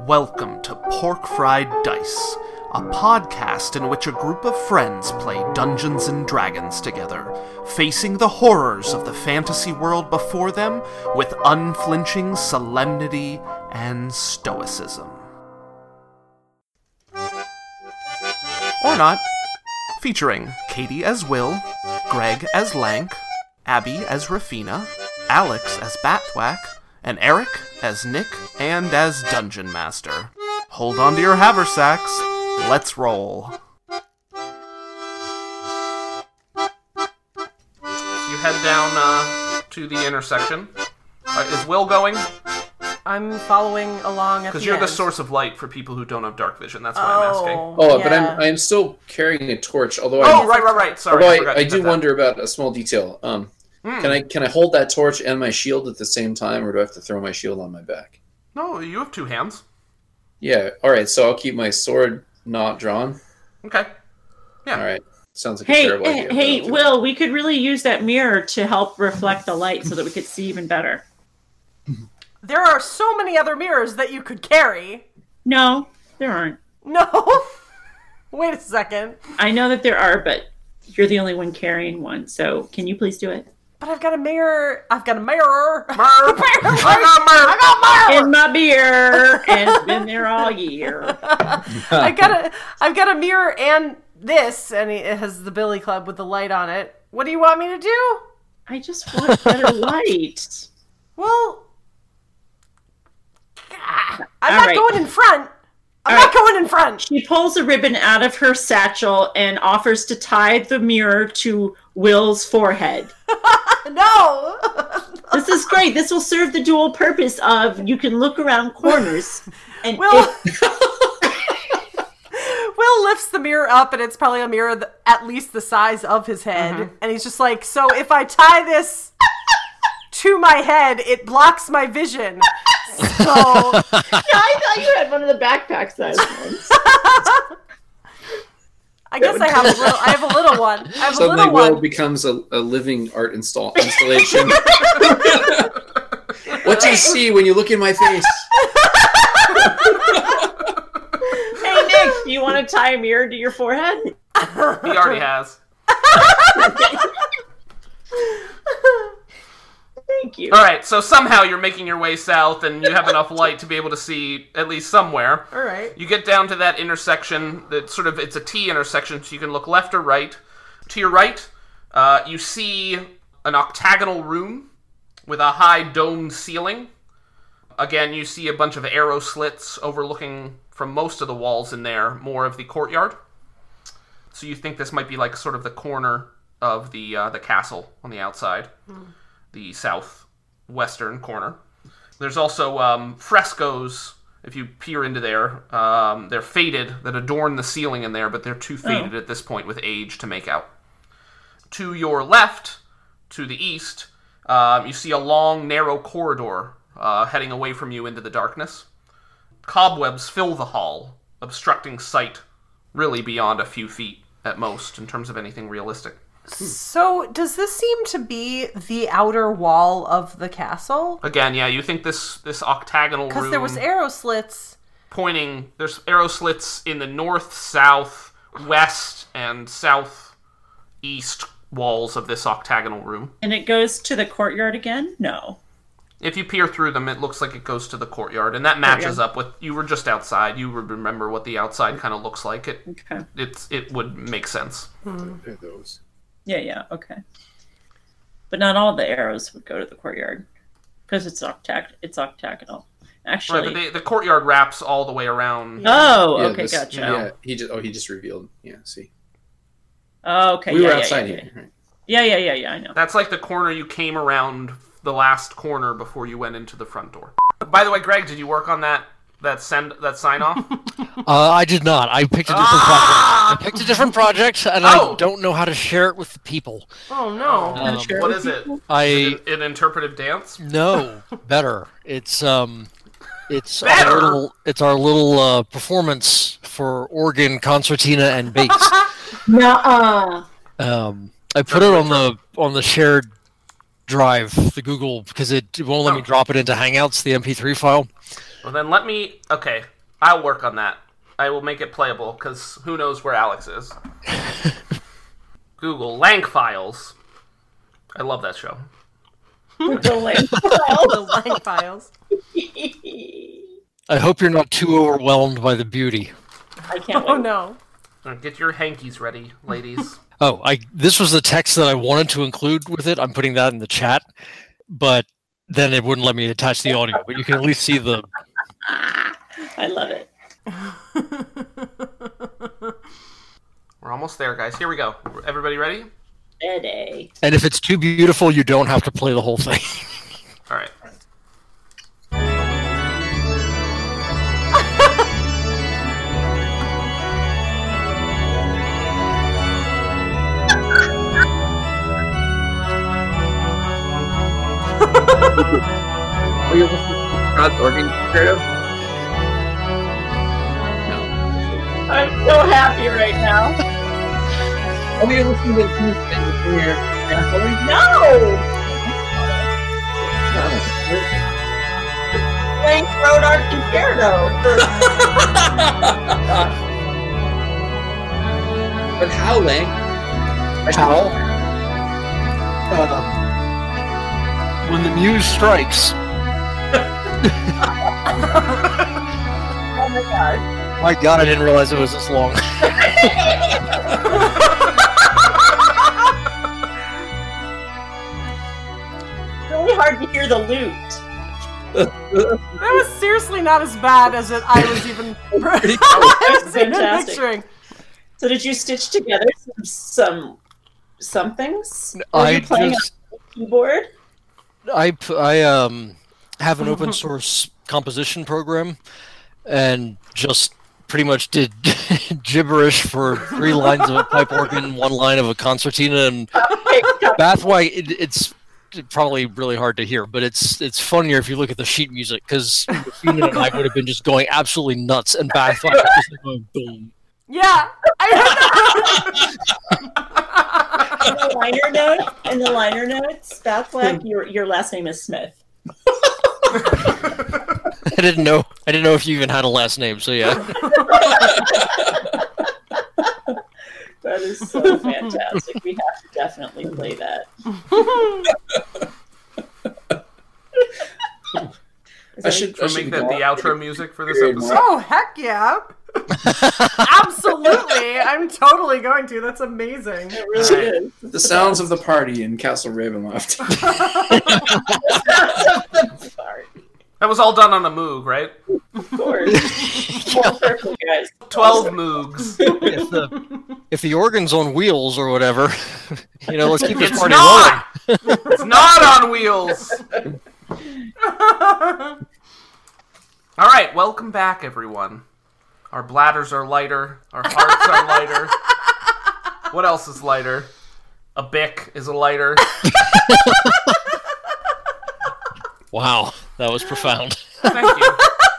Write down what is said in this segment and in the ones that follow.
Welcome to Pork Fried Dice, a podcast in which a group of friends play Dungeons and Dragons together, facing the horrors of the fantasy world before them with unflinching solemnity and stoicism. Or not. Featuring Katie as Will, Greg as Lank, Abby as Rafina, Alex as Batthwack, and Eric as Nick and as Dungeon Master. Hold on to your haversacks. Let's roll. You head down to the intersection. Is Will going? I'm following along at the Because you're end. the source of light for people who don't have dark vision. That's why I'm asking. Oh, yeah. but I'm still carrying a torch. Although Right. Sorry, Although forgot I you do said that. wonder about a small detail. Can I hold that torch and my shield at the same time, or do I have to throw my shield on my back? No, you have two hands. Yeah. All right. So I'll keep my sword not drawn. Okay. Yeah. All right. Sounds like a terrible idea. but I'll do it. Will, we could really use that mirror to help reflect the light so that we could see even better. There are so many other mirrors that you could carry. No, there aren't. No. Wait a second. I know that there are, but you're the only one carrying one, so can you please do it? But I've got a mirror. I got a mirror. In my beer, and it's been there all year. I've got a mirror and this, and it has the Billy Club with the light on it. What do you want me to do? I just want better light. Well, I'm All not right. going in front. I'm All not going in front. She pulls a ribbon out of her satchel and offers to tie the mirror to Will's forehead. No. This is great. This will serve the dual purpose of you can look around corners. And Will lifts the mirror up, and it's probably a mirror at least the size of his head. And he's just like, so if I tie this to my head, it blocks my vision. So I thought you had one of the backpack size ones. I guess I have a little one. I have a Suddenly, little Will one. becomes a living art installation. What do you see when you look in my face? Hey, Nick, do you want to tie a mirror to your forehead? He already has. Thank you. All right, so somehow you're making your way south, and you have enough light to be able to see at least somewhere. All right. You get down to that intersection. It's a T intersection, so you can look left or right. To your right, you see an octagonal room with a high domed ceiling. Again, you see a bunch of arrow slits overlooking from most of the walls in there, more of the courtyard. So you think this might be like sort of the corner of the castle on the outside. The southwestern corner. There's also frescoes, if you peer into there. They're faded, that adorn the ceiling in there, but they're too faded at this point with age to make out. To your left, to the east, you see a long, narrow corridor heading away from you into the darkness. Cobwebs fill the hall, obstructing sight really beyond a few feet at most in terms of anything realistic. So does this seem to be the outer wall of the castle? Again, yeah, you think this octagonal room... Because there was arrow slits. There's arrow slits in the north, south, west, and southeast walls of this octagonal room. And it goes to the courtyard again? No. If you peer through them, it looks like it goes to the courtyard, and that matches up with... You were just outside. You would remember what the outside kind of looks like. Okay. It would make sense. They're those. Yeah, okay. But not all the arrows would go to the courtyard. Because it's octagonal. Actually... Right, but the courtyard wraps all the way around. Oh, Yeah, okay, gotcha. Yeah, he just revealed. Yeah, see. Oh, okay, We were yeah, outside yeah. here. Right? Yeah, I know. That's like the corner you came around, the last corner before you went into the front door. By the way, Greg, did you work on that sign off? I did not. I picked a different project. I picked a different project, and I don't know how to share it with the people. Oh, no. What is it? An interpretive dance? No, better. It's Better? our little performance for organ, concertina, and bass. Nuh-uh. I put it on the shared drive, the Google, because it won't let me drop it into Hangouts, the MP3 file. Well, then let me... Okay. I'll work on that. I will make it playable, because who knows where Alex is. Google Lank Files. I love that show. The Lank The Lank Files. I hope you're not too overwhelmed by the beauty. I can't Oh wait. no. Get your hankies ready, ladies. Oh, this was the text that I wanted to include with it. I'm putting that in the chat, but then it wouldn't let me attach the audio. But you can at least see the. I love it. We're almost there, guys. Here we go. Everybody ready? Ready. And if it's too beautiful, you don't have to play the whole thing. All right. Are you listening to Scott's organ creative? No. I'm so happy right now. Are you listening to your sampling? No! Lank wrote our concerto. But how, Lang? How? When the muse strikes. Oh my god. My God, I didn't realize it was this long. Really hard to hear the lute. That was seriously not as bad as I was even Pretty I was even Fantastic. picturing. So did you stitch together some things? Were I you playing just on the keyboard? I have an open source composition program, and just pretty much did gibberish for 3 lines of a pipe organ, 1 line of a concertina, and Bathwack. It's probably really hard to hear, but it's funnier if you look at the sheet music, because Fina and I would have been just going absolutely nuts, and Bathwack was just going boom. Yeah, I In the liner notes, Bathwack, your last name is Smith. I didn't know if you even had a last name, so yeah. That is so fantastic. We have to definitely play that. I should Make that the outro music for this Very episode. Oh heck yeah! Absolutely, I'm totally going to. That's amazing. It really is. The sounds of the party in Castle Ravenloft. Sorry. That was all done on a Moog, right? Of course. Full circle, guys. 12 Moogs. If the organ's on wheels or whatever, let's keep this It's party not! rolling. It's not on wheels! Alright, welcome back, everyone. Our bladders are lighter. Our hearts are lighter. What else is lighter? A Bic is a lighter. Wow, that was profound. Thank you.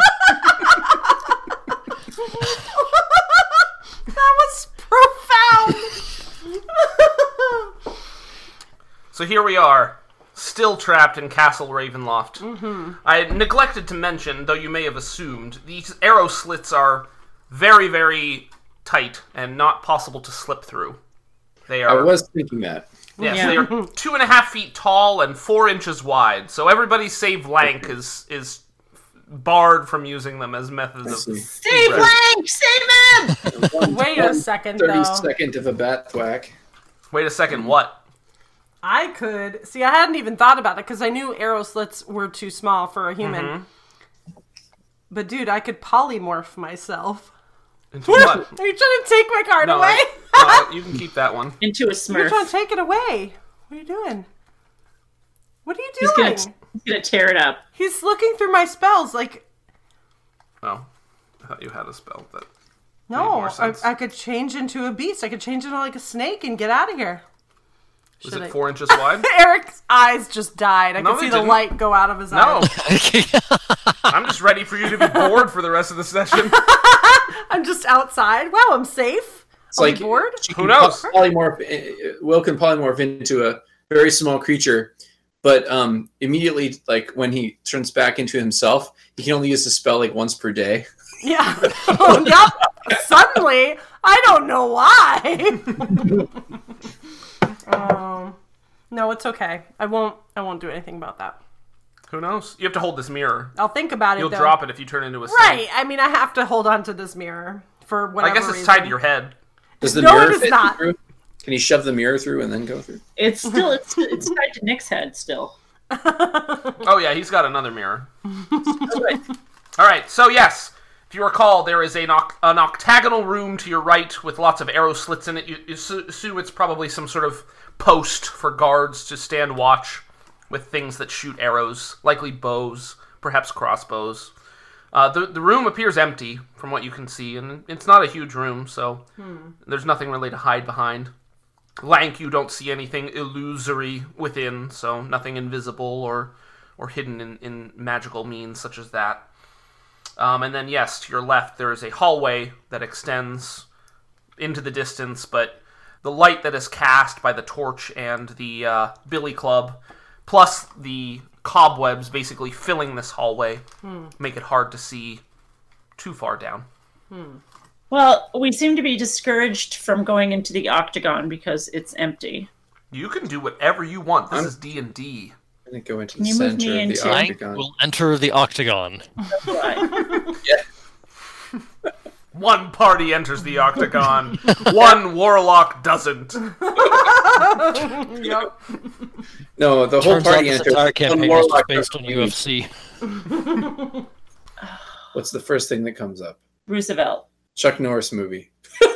That was profound. So here we are, still trapped in Castle Ravenloft. Mm-hmm. I neglected to mention, though you may have assumed, these arrow slits are very, very tight and not possible to slip through. They I are. was thinking that. Yes, Yeah. they are 2.5 feet tall and 4 inches wide. So everybody save Lank is barred from using them as methods of. Save Lank! Save him! Wait a second, 32nd of a bat thwack. Wait a second, what? I could see. I hadn't even thought about it because I knew arrow slits were too small for a human. Mm-hmm. But dude, I could polymorph myself. Into what? Are you trying to take my card No, away? you can keep that one. Into a You're Smurf. trying to take it away. What are you doing? What are you He's doing? gonna tear it up. He's looking through my spells. Like, Oh, I thought you had a spell that. Made no, more sense. I could change into a beast. I could change into like a snake and get out of here. Was Should it I- 4 inches wide? Eric's eyes just died. I No, could see they the didn't. light go out of his No, eyes. I'm just ready for you to be bored for the rest of the session. I'm just outside. Wow, I'm safe. It's I'll like be bored. she Who can knows? Will can polymorph into a very small creature, but immediately, like when he turns back into himself, he can only use the spell like once per day. Yeah. Yep. Suddenly, I don't know why. No, it's okay. I won't do anything about that. Who knows? You have to hold this mirror. I'll think about it. You'll though. drop it if you turn into a snake. Right. I mean, I have to hold on to this mirror for whatever I guess it's reason. tied to your head. Does the No, mirror it is fit not. through? Can you shove the mirror through and then go through? It's still it's tied to Nick's head still. Oh yeah, he's got another mirror. Good. All right, so yes, if you recall, there is an octagonal room to your right with lots of arrow slits in it. You assume it's probably some sort of post for guards to stand watch with things that shoot arrows, likely bows, perhaps crossbows. The room appears empty from what you can see, and it's not a huge room, so there's nothing really to hide behind. Lank, you don't see anything illusory within, so nothing invisible or hidden in magical means such as that. And then, yes, to your left, there is a hallway that extends into the distance, but the light that is cast by the torch and the billy club, plus the cobwebs basically filling this hallway, make it hard to see too far down. Well, we seem to be discouraged from going into the octagon because it's empty. You can do whatever you want. This is D&D. I'm going to go into Can the you move center me of the into- Lank octagon. will enter the octagon. Right. One party enters the octagon. One warlock doesn't. Yep. No, the whole Turns out party this enters. entire One campaign is just warlock based on doesn't leave. UFC. What's the first thing that comes up? Roosevelt. Chuck Norris movie.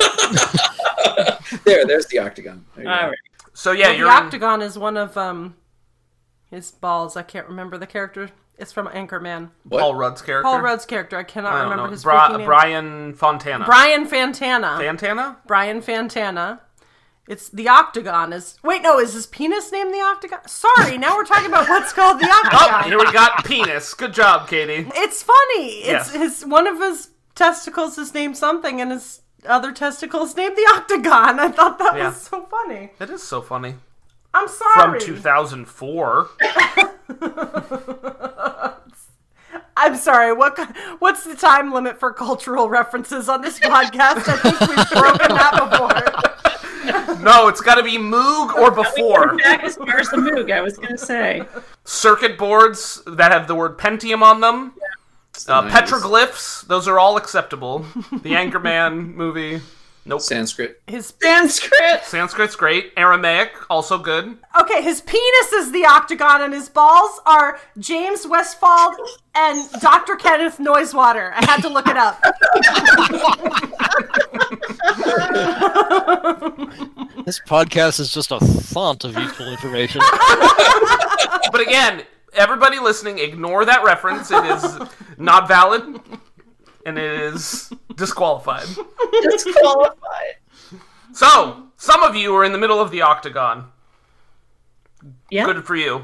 There's the octagon. There you All go. right. So yeah, Well, you're the in, octagon is one of his balls. I can't remember the character. It's from Anchorman. What? Paul Rudd's character. Paul Rudd's character. I cannot I don't remember know. his freaking name. Brian Fontana. Brian Fantana. Fantana? Brian Fantana. It's the octagon. Is his penis named the octagon? Sorry, now we're talking about what's called the Oh, octagon. here we got penis. Good job, Katie. It's funny. It's Yes. one of his testicles is named something, and his other testicles named the octagon. I thought that Yeah. was so funny. It is so funny. I'm sorry. From 2004. I'm sorry. What's the time limit for cultural references on this podcast? I think we've broken that before. No, it's got to be Moog or before. Back as far as the Moog, I was going to say. Circuit boards that have the word Pentium on them. Nice. Petroglyphs, those are all acceptable. The Anchorman movie. Nope. Sanskrit. His Sanskrit! Sanskrit's great. Aramaic, also good. Okay, his penis is the octagon, and his balls are James Westfall and Dr. Kenneth Noisewater. I had to look it up. This podcast is just a font of useful information. But again, everybody listening, ignore that reference. It is not valid, and it is disqualified. Disqualified. So, some of you are in the middle of the octagon. Yeah. Good for you.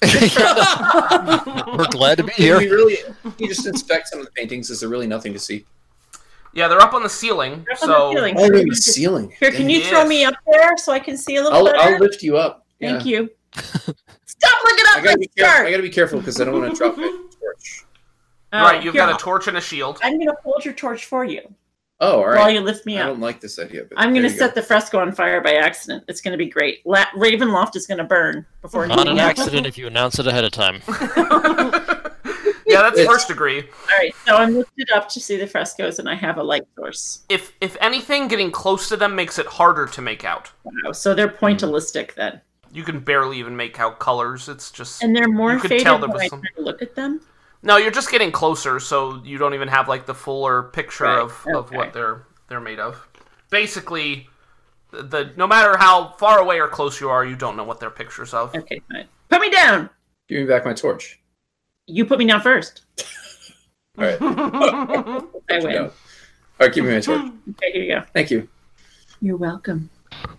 We're glad to be Can here. we really? Can you just inspect some of the paintings? Is there really nothing to see? Yeah, they're up on the ceiling. Up on So the ceiling. Oh, the ceiling. Here, can you Yes. throw me up there so I can see a little better? I'll lift you up. Thank Yeah. you. Stop looking I up gotta my be careful. I skirt! gotta be careful because I don't want to drop my torch. right, you've here, got a torch and a shield. I'm going to hold your torch for you Oh, all while right. you lift me I up. don't like this idea. But I'm going to there you set go. the fresco on fire by accident. It's going to be great. Ravenloft is going to burn before Not an anything else. accident if you announce it ahead of time. Yeah, that's It's- first degree. All right, so I'm lifted up to see the frescoes, and I have a light source. If anything, getting close to them makes it harder to make out. Wow, so they're pointillistic then. You can barely even make out colors. It's just And they're more You could faded tell there when was I some- try to look at them? no. You're just getting closer, so you don't even have like the fuller picture Right, of okay. what they're made of. Basically, the no matter how far away or close you are, you don't know what they're pictures of. Okay, fine. Put me down! Give me back my torch. You put me down first. All right. I win. No. All right, give me my torch. Okay, here you go. Thank you. You're welcome.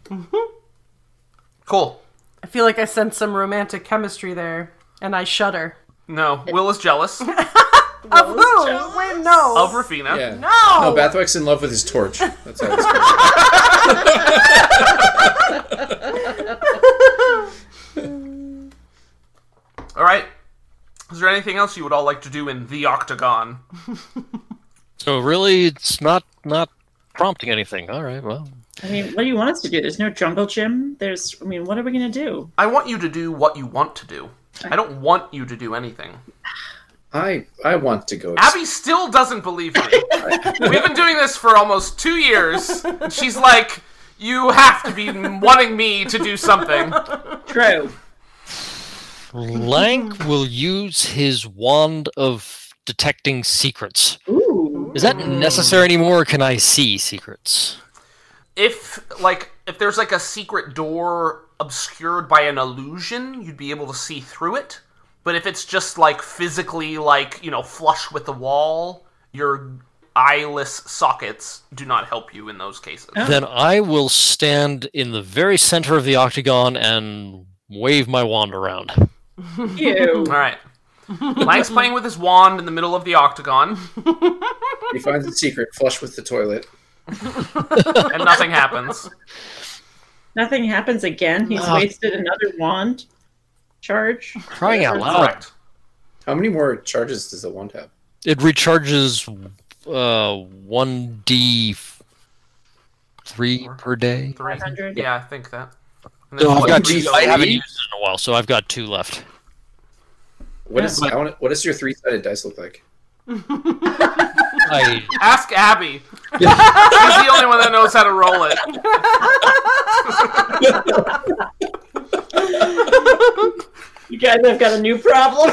Cool. I feel like I sense some romantic chemistry there, and I shudder. No, Will is jealous Of who? Wait, no. of Rafina. Yeah. No. No, Bathwick's in love with his torch. That's how it's going. All right. Is there anything else you would all like to do in the octagon? So really, it's not prompting anything. All right, well. I mean, what do you want us to do? There's no jungle gym. What are we going to do? I want you to do what you want to do. I don't want you to do anything. I want to go. Abby still doesn't believe me. We've been doing this for almost 2 years. She's like, you have to be wanting me to do something. True. Lank will use his wand of detecting secrets. Ooh. Is that necessary anymore, or can I see secrets? If there's like a secret door obscured by an illusion, you'd be able to see through it. But if it's just like physically flush with the wall, your eyeless sockets do not help you in those cases. Then I will stand in the very center of the octagon and wave my wand around. Ew. All right. Lank's playing with his wand in the middle of the octagon. He finds a secret, flush with the toilet. And nothing happens. Nothing happens again. He's wasted another wand charge. Crying out loud. Correct. How many more charges does the wand have? It recharges 1d3 per day. 500. Yeah, I think that. And So then I've got do you two. I haven't see? used it in a while, so I've got 2 left. What does your 3-sided dice look like? Ask Abby. She's the only one that knows how to roll it. You guys have got a new problem.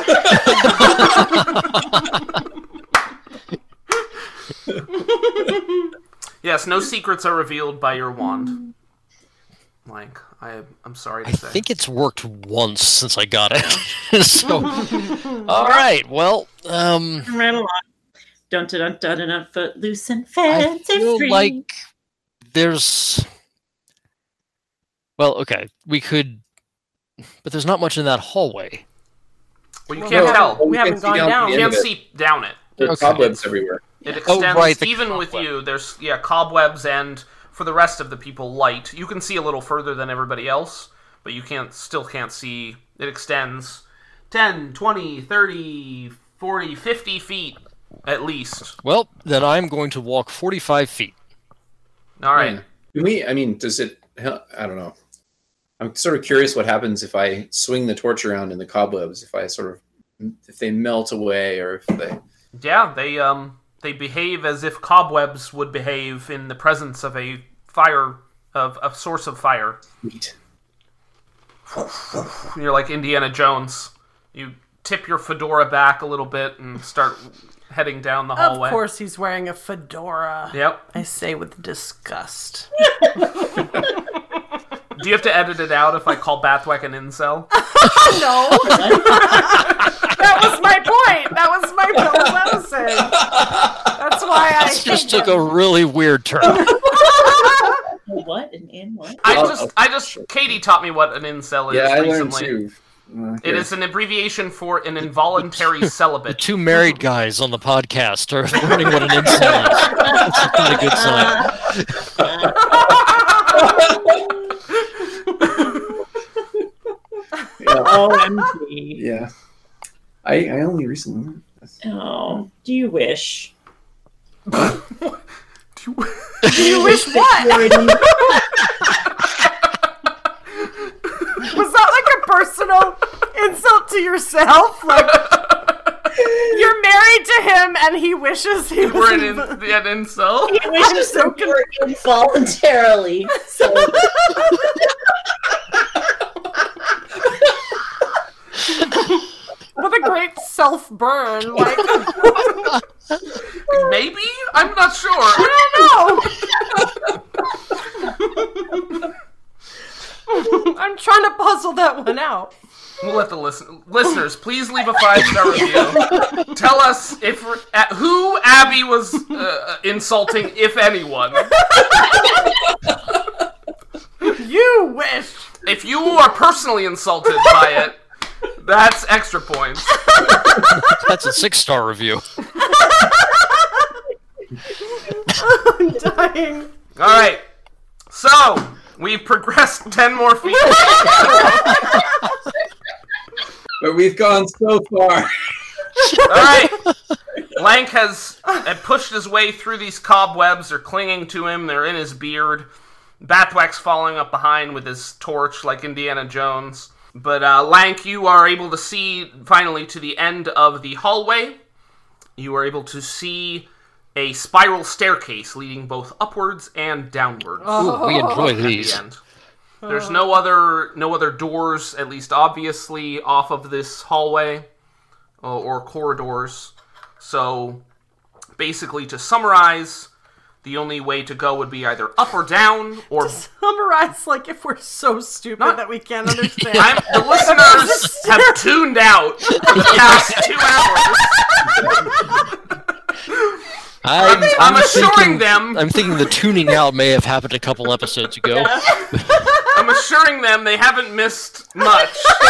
Yes, no secrets are revealed by your wand. Lank, I'm sorry to I say. think it's worked once since I got it. So, all right. Well, Right along. Dun dun dun dun dun. Footloose and I fancy feel free. like there's. Well, okay, we could, but there's not much in that hallway. Well, you can't tell. We haven't gone down. You can't see down it. There's Okay. cobwebs everywhere. It extends right, the even with cobweb. you. There's cobwebs, and for the rest of the people, light. You can see a little further than everybody else, but you still can't see. It extends 10, 20, 30, 40, 50 feet at least. Well, then I'm going to walk 45 feet. All right. Does it? I don't know. I'm sort of curious what happens if I swing the torch around in the cobwebs. If they melt away, or if they. Yeah, they behave as if cobwebs would behave in the presence of a fire, of a source of fire. Neat. You're like Indiana Jones. You tip your fedora back a little bit and start heading down the hallway. Of course he's wearing a fedora. Yep. I say with disgust. Do you have to edit it out if I call Bathwack an incel? No. That was my point. That was my point. What I was saying. That's why I This just hate took a really weird turn. What? An in what? Katie taught me what an incel is Yeah, I recently. learned too. It is an abbreviation for an involuntary The celibate. 2 married guys on the podcast are learning what an incel is. That's not a good sign. OMG. Yeah. I only recently learned this. Oh, do you wish? You wish what? Was that like a personal insult to yourself? Like you're married to him and he wishes he We're an was. incel. He wishes so that you were involuntarily. So What a great self-burn. Like, Maybe? I'm not sure. I don't know. I'm trying to puzzle that one out. We'll let the listeners please leave a 5-star review. Tell us who Abby was insulting, if anyone. You wish. If you are personally insulted by it, that's extra points. That's a 6-star review. I'm dying. All right. So, we've progressed 10 more feet. But we've gone so far. All right. Lank had pushed his way through these cobwebs. They're clinging to him. They're in his beard. Bathwack's following up behind with his torch like Indiana Jones. But Lank, you are able to see finally to the end of the hallway. You are able to see a spiral staircase leading both upwards and downwards. Ooh, we enjoy At these. the end. There's no other doors, at least obviously, off of this hallway or corridors. So, basically, to summarize, the only way to go would be either up or down, or Summarize like if we're so stupid that we can't understand. the listeners have tuned out for the past 2 hours. I'm assuring thinking, them. I'm thinking the tuning out may have happened a couple episodes ago. I'm assuring them they haven't missed much.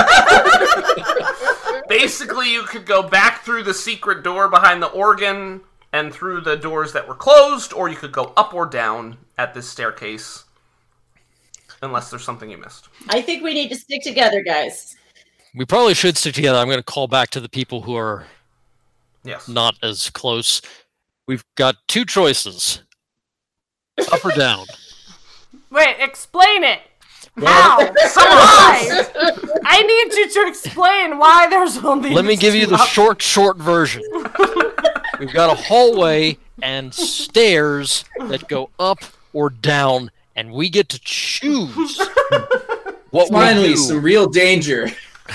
Basically, you could go back through the secret door behind the organ and through the doors that were closed, or you could go up or down at this staircase. Unless there's something you missed. I think we need to stick together, guys. We probably should stick together. I'm going to call back to the people who are Yes. not as close. We've got 2 choices. Up or down. Wait, explain it. How? Why? I need you to explain why there's only. Let me give you the up- short version. We've got a hallway and stairs that go up or down, and we get to choose what we Finally, do. some real danger.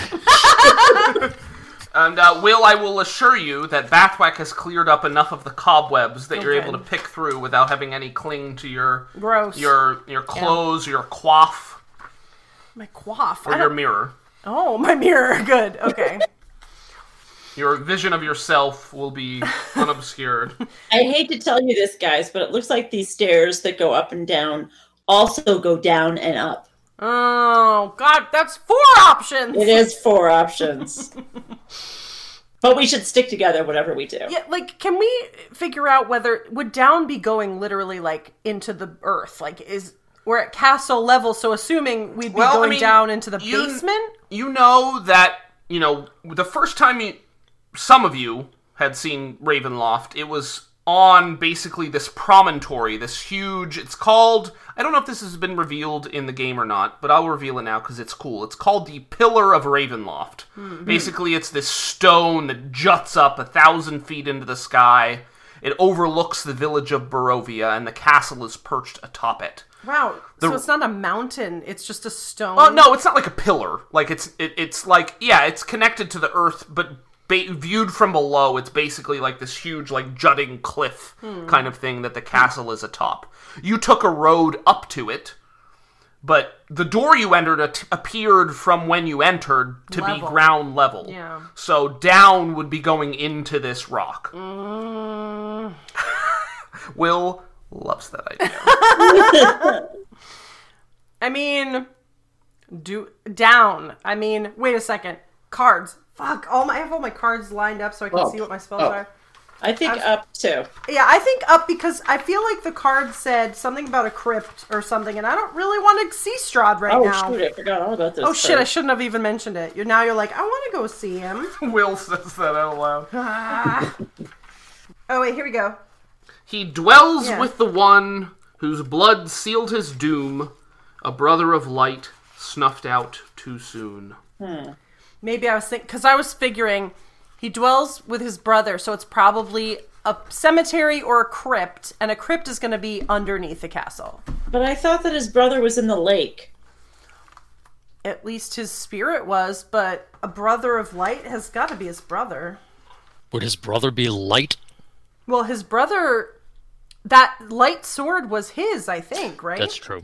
And Will, I will assure you that Bathwack has cleared up enough of the cobwebs that you're Okay. able to pick through without having any cling to your Gross. your clothes, your coif, My quaff. or your mirror. Oh, my mirror. Good. Okay. Your vision of yourself will be unobscured. I hate to tell you this, guys, but it looks like these stairs that go up and down also go down and up. Oh God, that's 4 options. It is 4 options. But we should stick together whatever we do. Yeah, like, can we figure out whether would down be going literally like into the earth? Like, we're at castle level, so assuming we'd be Well, I going mean, down into the you- basement. You know that, the first time some of you had seen Ravenloft, it was on basically this promontory, this huge, it's called, I don't know if this has been revealed in the game or not, but I'll reveal it now because it's cool. It's called the Pillar of Ravenloft. Basically, it's this stone that juts up 1,000 feet into the sky. It overlooks the village of Barovia, and the castle is perched atop it. Wow. So it's not a mountain; it's just a stone. Oh no, it's not like a pillar. Like it's like, yeah, it's connected to the earth, but viewed from below, it's basically like this huge, like jutting cliff kind of thing that the castle is atop. You took a road up to it, but the door you entered appeared from when you entered to be Level. ground level. Yeah. So down would be going into this rock. Will loves that idea. I mean, down. I mean, wait a second. Cards. Fuck. I have all my cards lined up so I can Up. see what my spells Up. are. I think up too. Yeah, I think up because I feel like the card said something about a crypt or something, and I don't really want to see Strahd right Oh now. shoot, I forgot all about this. Oh shit, I card. shouldn't have even mentioned it. You're like, I want to go see him. Will says that out loud. Oh wait, here we go. He dwells Yeah. with the one whose blood sealed his doom, a brother of light snuffed out too soon. Maybe I was thinking, because I was figuring he dwells with his brother, so it's probably a cemetery or a crypt, and a crypt is going to be underneath the castle. But I thought that his brother was in the lake. At least his spirit was, but a brother of light has got to be his brother. Would his brother be light? Well, his brother, that light sword was his, I think, right? That's true.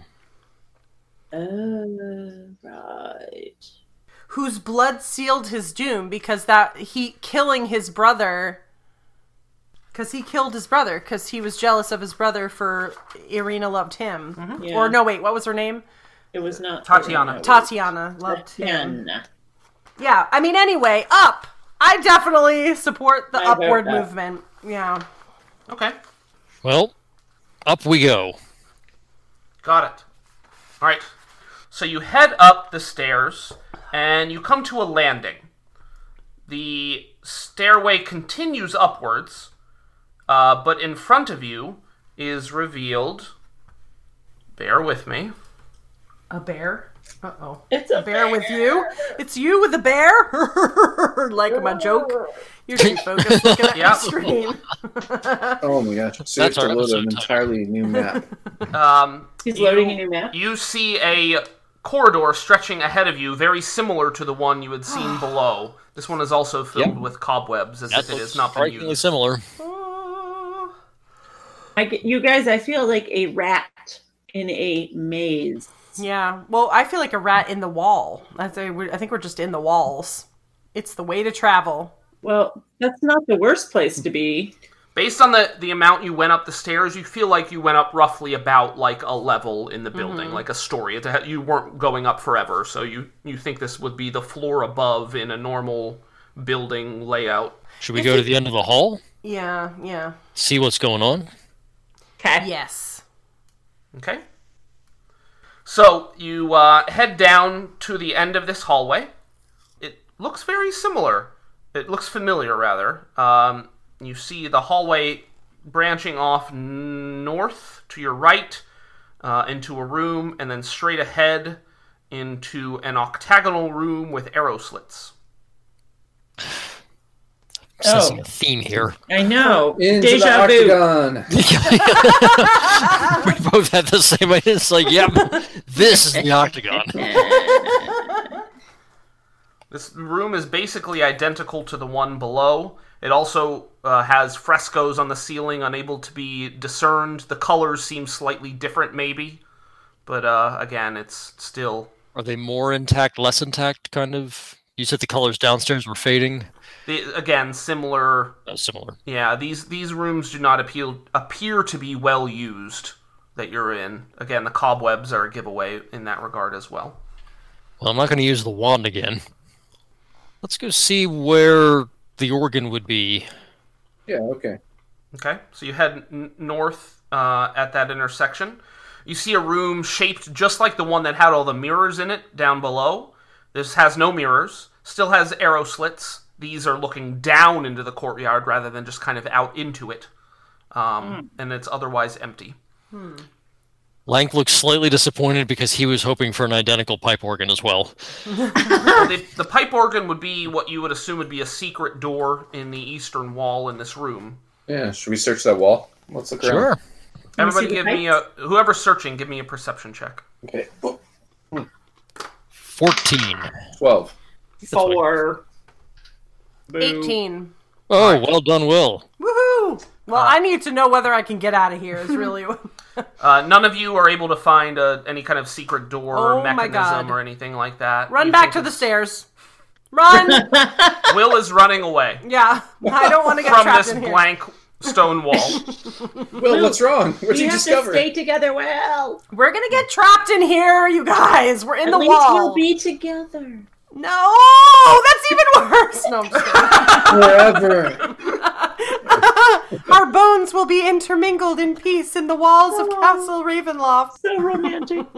Right. Whose blood sealed his doom because he killing his brother. Because he killed his brother because he was jealous of his brother for Irina loved him. Yeah. Or no, wait, what was her name? It was not Tatiana. It was Tatiana loved him. Tatiana. Yeah, I mean, anyway, up. I definitely support the I vote upward up. movement. Yeah. Okay, Well, up we go. got it. All right, so you head up the stairs, and you come to a landing. The stairway continues upwards, but in front of you is revealed... Bear with me. A bear? Uh-oh. It's a Bear with you? It's you with the bear? Like my joke? You're too focused looking at Yep. the screen. Oh my gosh! So you have That's to our load an episode title. entirely new map. He's loading a new map. You see a corridor stretching ahead of you, very similar to the one you had seen below. This one is also filled Yep. with cobwebs, as That if it looks has not been strikingly used. similar. You guys, I feel like a rat in a maze. Yeah. Well, I feel like a rat in the wall. I think we're just in the walls. It's the way to travel. Well, that's not the worst place to be. Based on the amount you went up the stairs, you feel like you went up roughly about like a level in the building, like a story. You weren't going up forever, so you think this would be the floor above in a normal building layout. Should we go to the end of the hall? Yeah. See what's going on? Okay. Yes. Okay. So you head down to the end of this hallway. It looks very similar. It looks familiar, rather. You see the hallway branching off north to your right into a room, and then straight ahead into an octagonal room with arrow slits. Sensing a theme here. I know. Into Deja the vu. octagon. We both had the same idea. It's like, yep, this is the octagon. This room is basically identical to the one below. It also has frescoes on the ceiling, unable to be discerned. The colors seem slightly different, maybe. But again, it's still... Are they more intact, less intact, kind of? You said the colors downstairs were fading. Again, similar... Similar. Yeah, these rooms do not appear to be well used that you're in. Again, the cobwebs are a giveaway in that regard as well. Well, I'm not going to use the wand again. Let's go see where the organ would be. Yeah. Okay. Okay, so you head north at that intersection. You see a room shaped just like the one that had all the mirrors in it down below. This has no mirrors, still has arrow slits. These are looking down into the courtyard rather than just kind of out into it. And it's otherwise empty. Lank looks slightly disappointed because he was hoping for an identical pipe organ as well. The pipe organ would be what you would assume would be a secret door in the eastern wall in this room. Yeah. Should we search that wall? Let's look around. Sure. Everybody see the give me whoever's searching, give me a perception check. Okay. Oh, 14. 12. 4. Boo. 18. Oh, well done, Will. Woohoo! Well, I need to know whether I can get out of here. Is really. None of you are able to find any kind of secret door Oh or my mechanism God. or anything like that. Run You back think to the it's- stairs. Run! Will is running away Yeah, I don't want to get from trapped this in here. blank stone wall. Will, what's wrong? What'd We you have discover? to stay together well. We're gonna get trapped in here, you guys. We're in At the least wall. we'll be together. No, that's even worse. No, I'm just kidding. Forever. Our bones will be intermingled in peace in the walls of Castle Ravenloft. So romantic.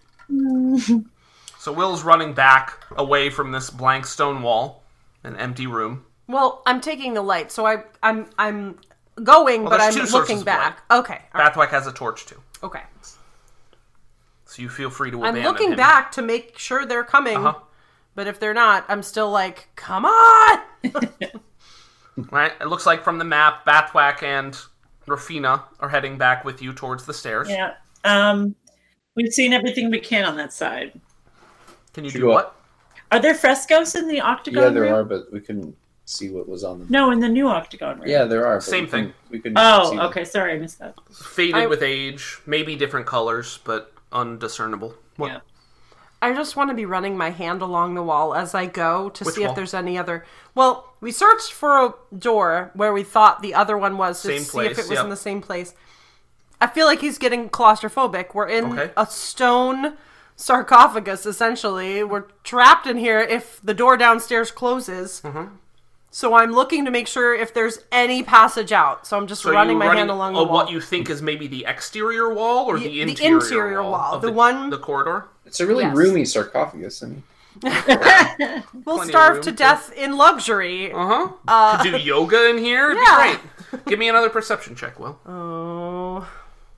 So Will's running back away from this blank stone wall, an empty room. Well, I'm taking the light, so I'm going, Well, but there's I'm two sources looking of back. Okay, all right, Bathwack has a torch too, okay. so you feel free to I'm abandon looking him. back to make sure they're coming, Uh-huh. but if they're not, I'm still like, come on! Right? It looks like from the map, Bathwack and Rafina are heading back with you towards the stairs. Yeah. We've seen everything we can on that side. Can you Should do go what? Are there frescoes in the octagon Yeah, there room? are, but we couldn't see what was on them. No, in the new octagon room. Yeah, there are. but Same we couldn't- thing. We couldn't see Oh, them. okay. Sorry, I missed that. Faded with age, maybe different colors, but undiscernible. What? Yeah. I just want to be running my hand along the wall as I go to Which see wall? if there's any other. Well, we searched for a door where we thought the other one was to Same see place, if it was yep. in the same place. I feel like he's getting claustrophobic. We're in Okay. a stone sarcophagus, essentially. We're trapped in here if the door downstairs closes. Mm-hmm. So I'm looking to make sure if there's any passage out. So I'm just So running you're my hand along the wall. what you think is maybe the exterior wall or The the interior interior wall, of the one- the corridor? It's a really Yes. roomy sarcophagus. I mean, We'll Plenty of starve room to to- death in luxury. Could do yoga in here. It'd Yeah. be great. Give me another perception check, Will. Oh.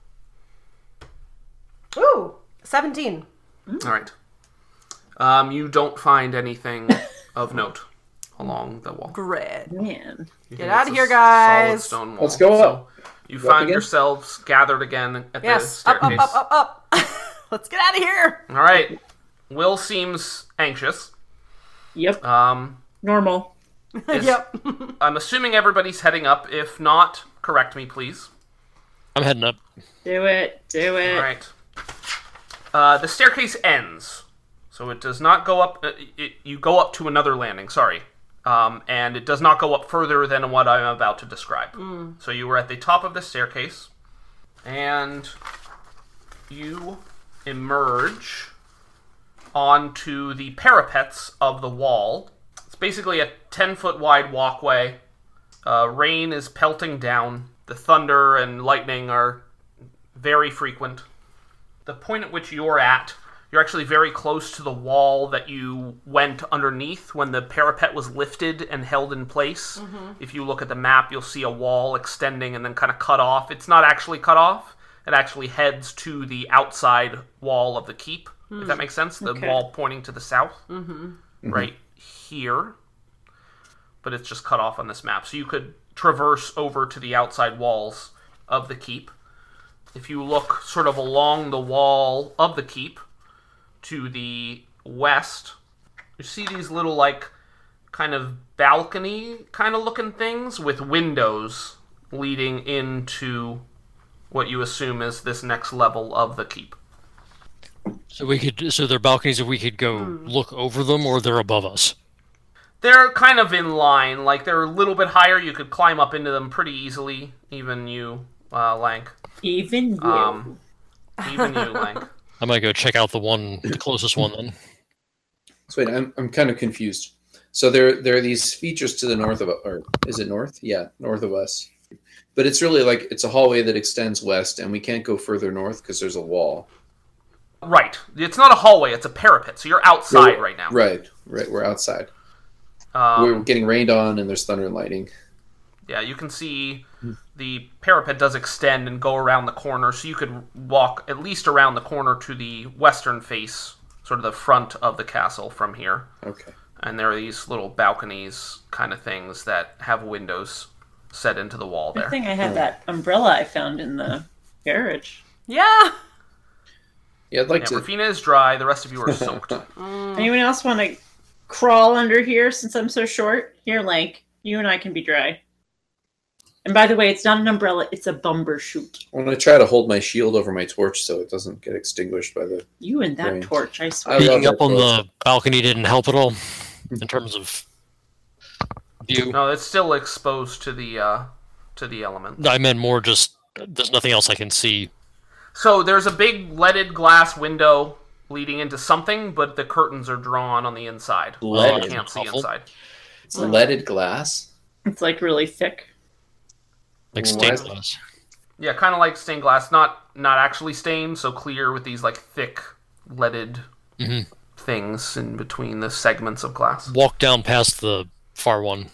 Ooh, 17. All right. You don't find anything of note along the wall. Great. Man. You Get think outta it's a here, guys. solid stone wall. Let's go up. You Go up find again? yourselves gathered again at the Yes, up, staircase. up. Let's get out of here. All right. Will seems anxious. Yep. Is- Normal. Yep. I'm assuming everybody's heading up. If not, correct me, please. I'm heading up. Do it. Do it. All right. The staircase ends, so it does not go up. You go up to another landing. Sorry, and it does not go up further than what I'm about to describe. So you were at the top of the staircase, and you emerge onto the parapets of the wall. It's basically a 10-foot wide walkway. Rain is pelting down. The thunder and lightning are very frequent. The point at which you're actually very close to the wall that you went underneath when the parapet was lifted and held in place. If you look at the map, you'll see a wall extending and then kind of cut off. It's not actually cut off. It actually heads to the outside wall of the keep, if that makes sense. The Okay. wall pointing to the south. Right here. But it's just cut off on this map. So you could traverse over to the outside walls of the keep. If you look sort of along the wall of the keep to the west, you see these little, like, kind of balcony kind of looking things with windows leading into what you assume is this next level of the keep. So they're balconies if we could go look over them, or they're above us. They're kind of in line, like they're a little bit higher. You could climb up into them pretty easily, even you, Lank. Even you. Even you, Lank. I might go check out the closest one then. So wait, I'm kind of confused. So there are these features to the north of, or is it north? Yeah, north of us. But it's really like it's a hallway that extends west, and we can't go further north because there's a wall. Right. It's not a hallway, it's a parapet, so you're outside right now. Right. We're outside. We're getting rained on, and there's thunder and lightning. Yeah, you can see the parapet does extend and go around the corner, so you could walk at least around the corner to the western face, sort of the front of the castle from here. Okay. And there are these little balconies kind of things that have windows set into the wall I there. think I had that umbrella I found in the garage. Yeah. Yeah, I'd like Yeah, to. Rafina is dry, the rest of you are soaked. Anyone else want to crawl under here since I'm so short? Here, Lank, you and I can be dry. And by the way, it's not an umbrella, it's a bumbershoot. I want to try to hold my shield over my torch so it doesn't get extinguished by the. You and that Right. torch, I swear. I love Being up that on torch. the balcony didn't help at all in terms of view. No, it's still exposed to the element. I meant more just there's nothing else I can see. So there's a big leaded glass window leading into something, but the curtains are drawn on the inside. Leaded. You can't see Awful. inside. It's leaded glass. It's like really thick. Like Why stained is- glass. Yeah, kind of like stained glass, not actually stained, so clear with these like thick leaded things in between the segments of glass. Walk down past the far one.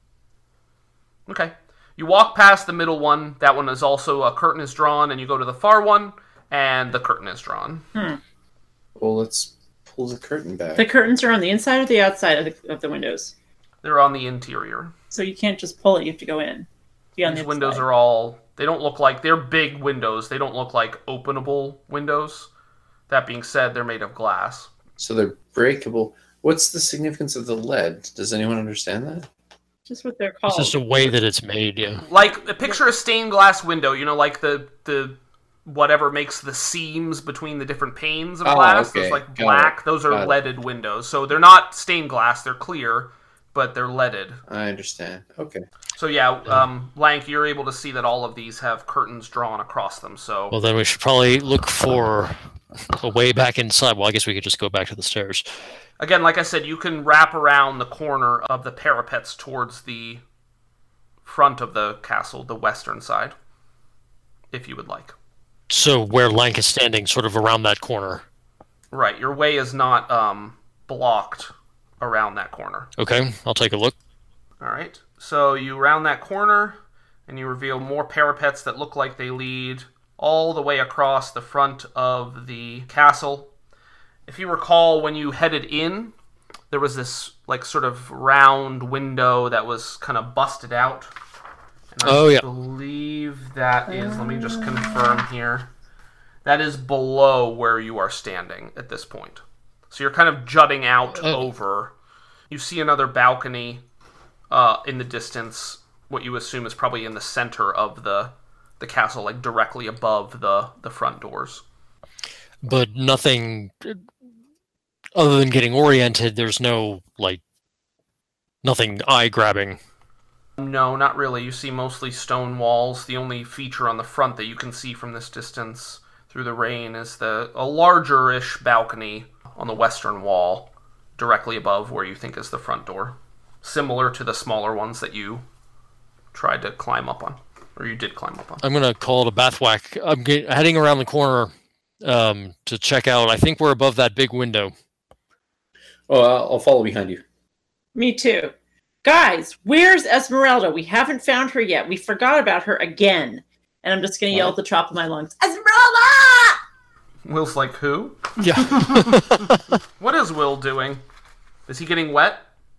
Okay. You walk past the middle one. That one is also a curtain is drawn, and you go to the far one, and the curtain is drawn. Well, let's pull the curtain back. The curtains are on the inside or the outside of the windows. They're on the interior. So you can't just pull it, you have to go in. Be on These the windows inside. are all. They don't look like they're big windows. They don't look like openable windows. That being said, they're made of glass. So they're breakable. What's the significance of the lead? Does anyone understand that? Just what they're It's called. just a way that it's made, yeah. Like picture a stained glass window. You know, like the whatever makes the seams between the different panes of Oh, glass. okay. Those like Got black. it. Those are Got it. leaded windows. So they're not stained glass. They're clear, but they're leaded. I understand. Okay. So yeah, Lank, you're able to see that all of these have curtains drawn across them. So Well, then we should probably look for a way back inside. Well, I guess we could just go back to the stairs. again, like I said, you can wrap around the corner of the parapets towards the front of the castle, the western side, if you would like. So where Lank is standing, sort of around that corner. Right, your way is not blocked around that corner. Okay, I'll take a look. All right. So you round that corner, and you reveal more parapets that look like they lead all the way across the front of the castle. If you recall, when you headed in, there was this like sort of round window that was kind of busted out. And I believe that is, let me just confirm here, that is below where you are standing at this point. So you're kind of jutting out over. You see another balcony in the distance, what you assume is probably in the center of the castle, like directly above the front doors. But nothing, other than getting oriented, there's no, like, nothing eye-grabbing. No, not really. You see mostly stone walls. The only feature on the front that you can see from this distance through the rain is a larger-ish balcony on the western wall, directly above where you think is the front door. Similar to the smaller ones that you tried to climb up on, or you did climb up on. I'm going to call it a bathwack. I'm heading around the corner to check out. I think we're above that big window. Oh, I'll follow behind you. Me too. Guys, where's Esmeralda? We haven't found her yet. We forgot about her again. And I'm just going to yell at the top of my lungs, Esmeralda! Will's like, who? Yeah. What is Will doing? Is he getting wet?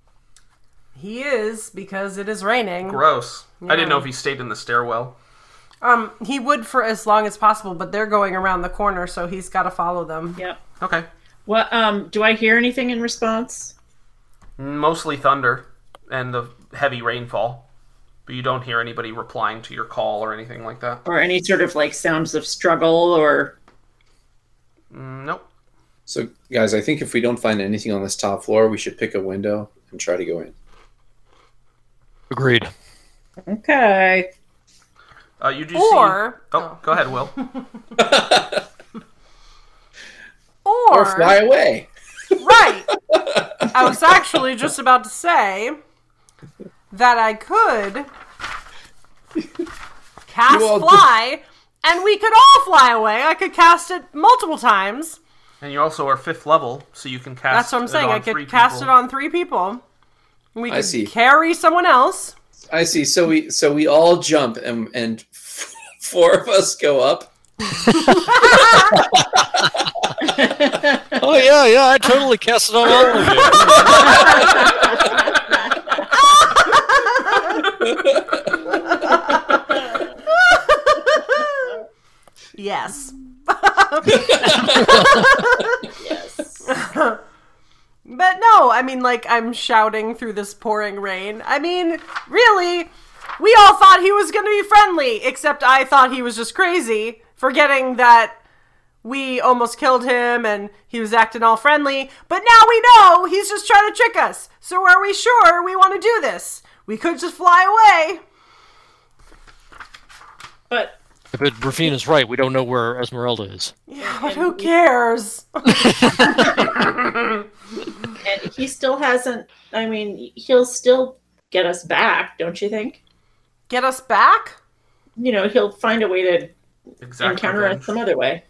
He is, because it is raining. Gross. Yeah. I didn't know if he stayed in the stairwell. He would for as long as possible, but they're going around the corner, so he's got to follow them. Yep. Okay. What? Do I hear anything in response? Mostly thunder and the heavy rainfall. But you don't hear anybody replying to your call or anything like that. Or any sort of, like, sounds of struggle or... Nope. So, guys, I think if we don't find anything on this top floor, we should pick a window and try to go in. Agreed. Okay. You do see... Go ahead, Will. Or fly away. Right. I was actually just about to say that I could cast fly, and we could all fly away. I could cast it multiple times. And you also are 5th level, so you can cast That's what I'm saying. I could cast it on 3 people. We I could see. carry someone else. I see. So we all jump and 4 of us go up. Oh, yeah, I totally cast it on all of you. Yes. Yes. But no, I mean, like, I'm shouting through this pouring rain. I mean, really, we all thought he was going to be friendly, except I thought he was just crazy, forgetting that we almost killed him and he was acting all friendly. But now we know he's just trying to trick us. So are we sure we want to do this? We could just fly away. But Rafina's right. We don't know where Esmeralda is. Yeah, but who cares? and he still hasn't... I mean, he'll still get us back, don't you think? Get us back? You know, he'll find a way to encounter us some other way.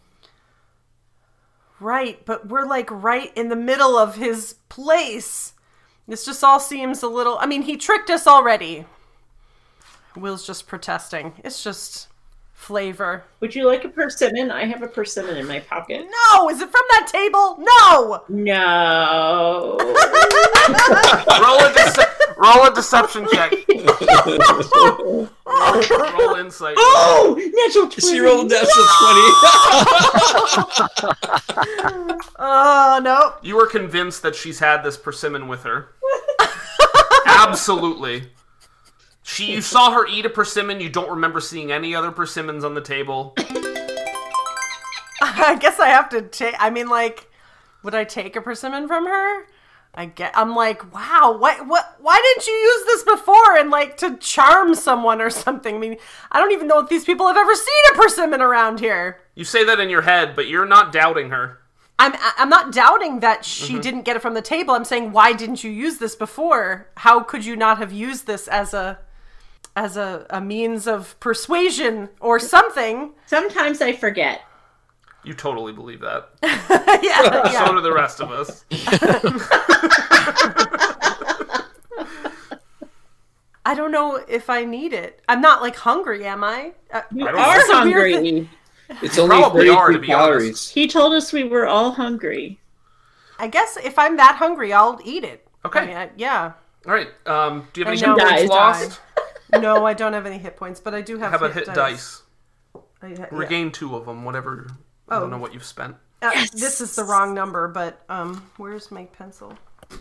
Right, but we're like right in the middle of his place. This just all seems a little... I mean, he tricked us already. Will's just protesting. It's just flavor. Would you like a persimmon? I have a persimmon in my pocket. No! Is it from that table? No! No. Roll a deception check. Roll insight. Oh! Natural 20! She rolled a natural 20. Oh, no. You were convinced that she's had this persimmon with her. Absolutely. You saw her eat a persimmon. You don't remember seeing any other persimmons on the table. I guess I have to take... I mean, like, would I take a persimmon from her? I'm like, wow, why didn't you use this before and, like, to charm someone or something? I mean, I don't even know if these people have ever seen a persimmon around here. You say that in your head, but you're not doubting her. I'm not doubting that she didn't get it from the table. I'm saying, why didn't you use this before? How could you not have used this as a means of persuasion or something? Sometimes I forget. You totally believe that. Yeah. So do the rest of us. I don't know if I need it. I'm not like hungry, am I? You I don't are know. hungry. It's only Probably are, to 33 be honest. calories. He told us we were all hungry. I guess if I'm that hungry, I'll eat it. Okay. I mean, yeah. All right. Do you have any I know. hit points Guys. lost? No, I don't have any hit points, but I do have. How about hit dice? Yeah. Regain 2 of them, whatever. I Oh. don't know what you've spent. This is the wrong number, but where's my pencil?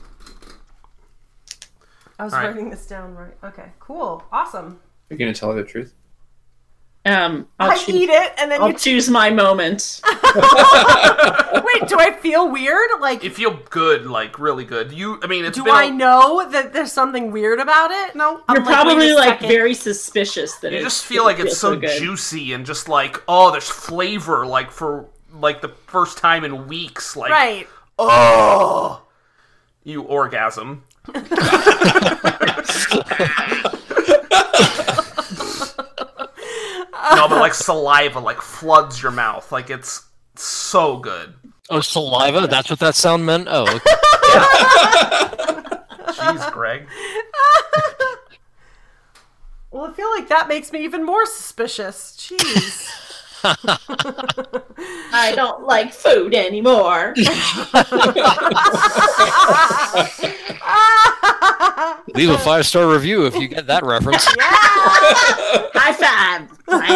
I was All right. writing this down right. Okay, cool, awesome. You're gonna tell her the truth. I'll I choose, eat it, and then I'll you. choose my moment. Wait, do I feel weird? Like, You feel good, like really good. It's do been I know that there's something weird about it? No, I'm You're like, probably wait a like second. very suspicious that You it just feel like it's feels so good. juicy and just like, oh, there's flavor, like for like the first time in weeks. Like, Right. oh, you orgasm. No, but like saliva like floods your mouth. Like it's so good. Oh, saliva? That's what that sound meant? Oh, okay. Jeez, Greg. Well, I feel like that makes me even more suspicious. Jeez. I don't like food anymore. Leave a 5-star review if you get that reference. High five.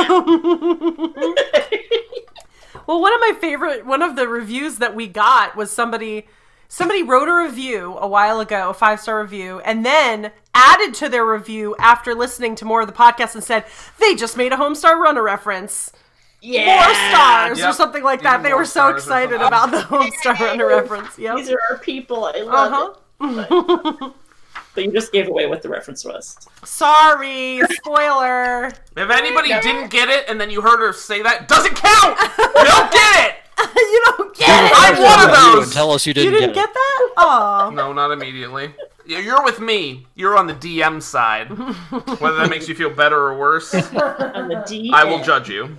Well, one of the reviews that we got was somebody wrote a review a while ago, a 5-star review, and then added to their review after listening to more of the podcast and said, they just made a Homestar Runner reference. Yeah. 4 stars Yep. or something like that. Even They more were so stars or excited something. about the Homestar Runner reference. Yep. These are our people. I love Uh-huh. it. But you just gave away what the reference was. Sorry, spoiler. If anybody didn't get it and then you heard her say that, doesn't count. You don't get it. You don't get it. I'm one of Review those. and tell us you You didn't, didn't get that? Oh. No, not immediately. You're with me. You're on the DM side. Whether that makes you feel better or worse, On the D. I will judge you.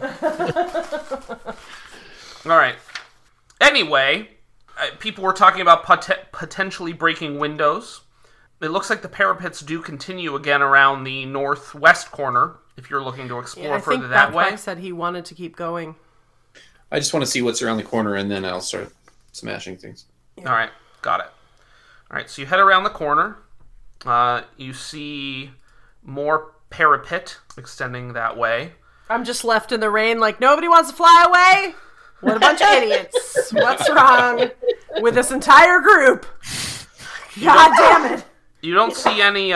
All right. Anyway, people were talking about potentially breaking windows. It looks like the parapets do continue again around the northwest corner, if you're looking to explore I think further that way. Backpack said he wanted to keep going. I just want to see what's around the corner, and then I'll start smashing things. All right, got it. All right, so you head around the corner. You see more parapet extending that way. I'm just left in the rain like, nobody wants to fly away? What a bunch of idiots. What's wrong with this entire group? God damn it. You don't see any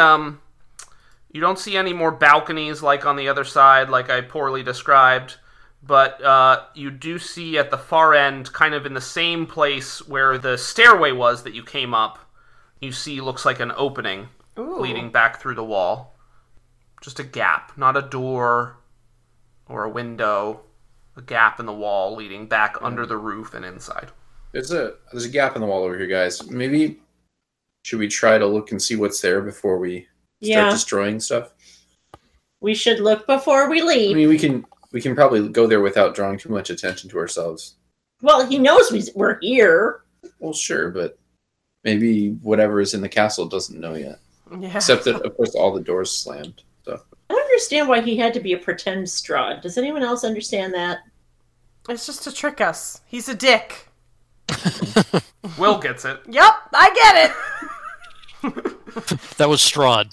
more balconies like on the other side, like I poorly described, but you do see at the far end, kind of in the same place where the stairway was that you came up, you see looks like an opening leading back through the wall. Just a gap, not a door or a window, a gap in the wall leading back under the roof and inside. There's a gap in the wall over here, guys. Maybe should we try to look and see what's there before we start destroying stuff? We should look before we I leave. mean, we can probably go there without drawing too much attention to ourselves. Well, he knows we're here. Well, sure, but maybe whatever is in the castle doesn't know yet. Yeah. Except that, of course, all the doors slammed. So I don't understand why he had to be a pretend Strahd. Does anyone else understand that? It's just to trick us. He's a dick. Will gets it. Yep, I get it. That was Strahd.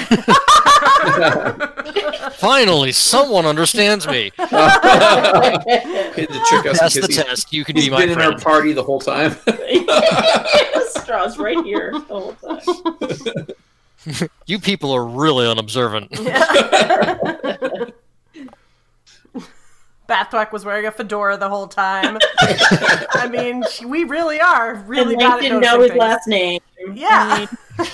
Finally, someone understands me. he had to trick us That's the because test. You can he's be my been in our friend. party the whole time. Strahd's right here the whole time. You people are really unobservant. Bathwack was wearing a fedora the whole time. I mean, we really are really And bad Link at didn't know noticing his things. last name. Yeah.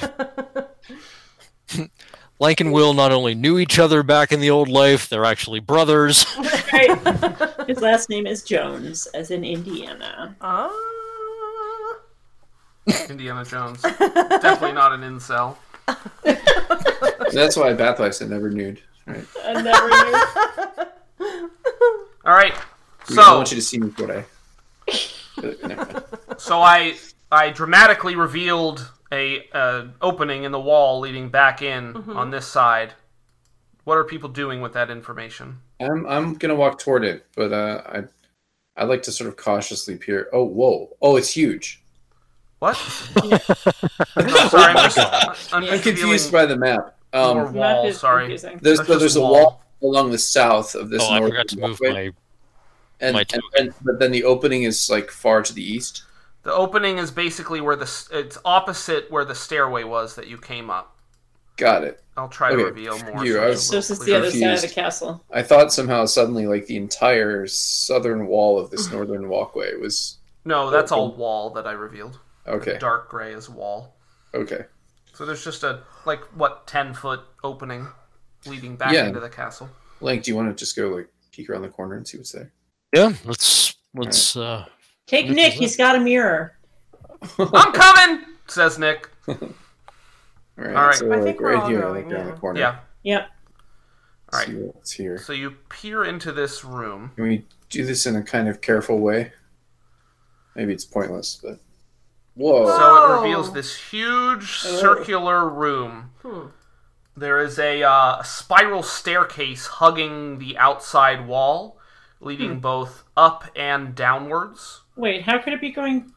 Lank and Will not only knew each other back in the old life, they're actually brothers. Right. His last name is Jones, as in Indiana. Indiana Jones. Definitely not an incel. That's why Bathwax had never nude. Right. I never knew. All right. I So, want you to see me what I. Never mind. So I dramatically revealed a opening in the wall leading back in on this side. What are people doing with that information? I'm gonna walk toward it, but I'd like to sort of cautiously peer. Oh, whoa! Oh, it's huge. What? No, sorry, I'm I'm confused by the map. more Map wall. is Sorry. confusing. There's That's just there's a wall along the south of this Oh, I northern forgot to move walkway, my. my but then the opening is like far to the east. The opening is basically where it's opposite where the stairway was that you came up. Got it. I'll try to Okay. reveal more. You, so I it's was a So this little is the other clearer. side of the Confused. castle. I thought somehow suddenly like the entire southern wall of this northern walkway was No, that's all wall that I revealed. okay. The dark gray is wall. Okay. So there's just a 10-foot opening leading back Yeah. into the castle. Link, do you want to just go like peek around the corner and see what's there? Yeah, let's. Take This Nick, is he's got a mirror. I'm coming, says Nick. All right. All right. So I like think we're right all here, going, like around yeah. the corner. Yeah. Yep. All right. See what's here. So you peer into this room. Can we do this in a kind of careful way? Maybe it's pointless, but whoa! So Oh. it reveals this huge circular room. There is a spiral staircase hugging the outside wall, leading both up and downwards. Wait, how could it be going?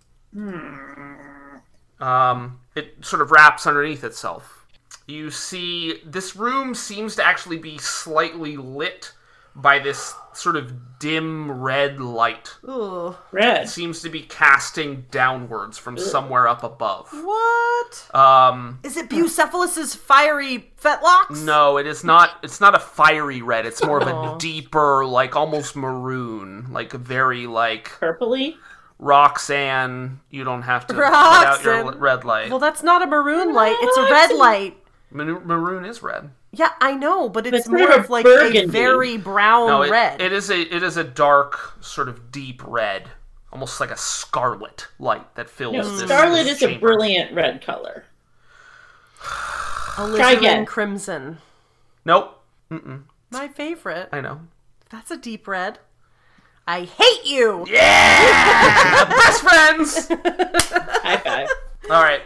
It sort of wraps underneath itself. You see, this room seems to actually be slightly lit by this sort of dim red light. Ugh. Red. It seems to be casting downwards from somewhere up above. What? Is it Bucephalus's fiery fetlocks? No, it is not. It's not a fiery red. It's more of Oh. a deeper, like almost maroon, like a very like Purpley? Roxanne. You don't have to put out your Roxanne. red light. Well, that's not a maroon light. It's a red light. Maroon is red. Yeah, I know, but it's It's more sort of of like a burgundy. very brown No, red. it is a dark, sort of deep red, almost like a scarlet light that fills No, this. scarlet this is a chamber. brilliant red color. Alizarin again. crimson. Nope. My favorite. I know. That's a deep red. I hate you. Yeah, best friends. High five. All right.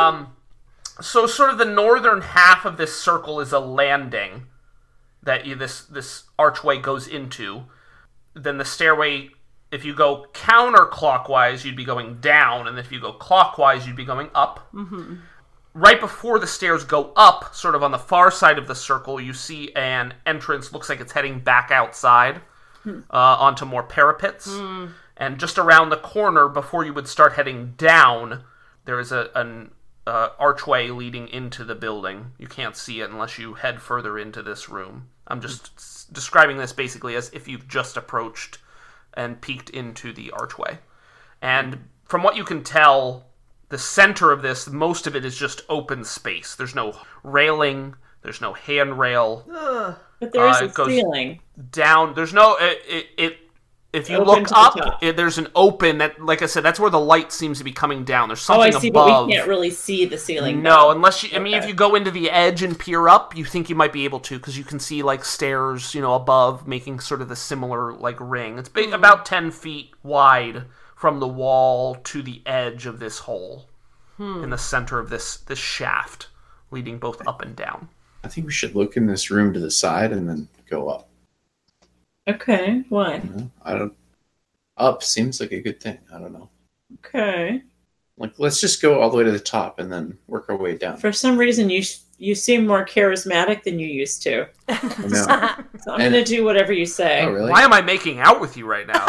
So sort of the northern half of this circle is a landing that this archway goes into. Then the stairway, if you go counterclockwise, you'd be going down, and if you go clockwise, you'd be going up. Mm-hmm. Right before the stairs go up, sort of on the far side of the circle, you see an entrance. Looks like it's heading back outside onto more parapets. And just around the corner, before you would start heading down, there is an archway leading into the building. You can't see it unless you head further into this room. I'm just describing this basically as if you've just approached and peeked into the archway. And from what you can tell, the center of this, most of it is just open space. There's no railing. There's no handrail. But there is it a goes- ceiling. Down. There's no. If you Open look to the up, top. there's an open that, like I said, that's where the light seems to be coming down. There's Oh, I something see, above. but we can't really see the ceiling. No, though. unless you. I mean, if Okay. you go into the edge and peer up, you think you might be able to, because you can see like stairs, above, making sort of the similar like ring. It's about 10 feet wide from the wall to the edge of this hole in the center of this shaft, leading both up and down. I think we should look in this room to the side and then go up. Okay, why? You know? I don't. Up seems like a good thing. I don't know. Okay. Like, let's just go all the way to the top and then work our way down. For some reason, you seem more charismatic than you used to. I know. So I'm going to do whatever you say. Oh, really? Why am I making out with you right now?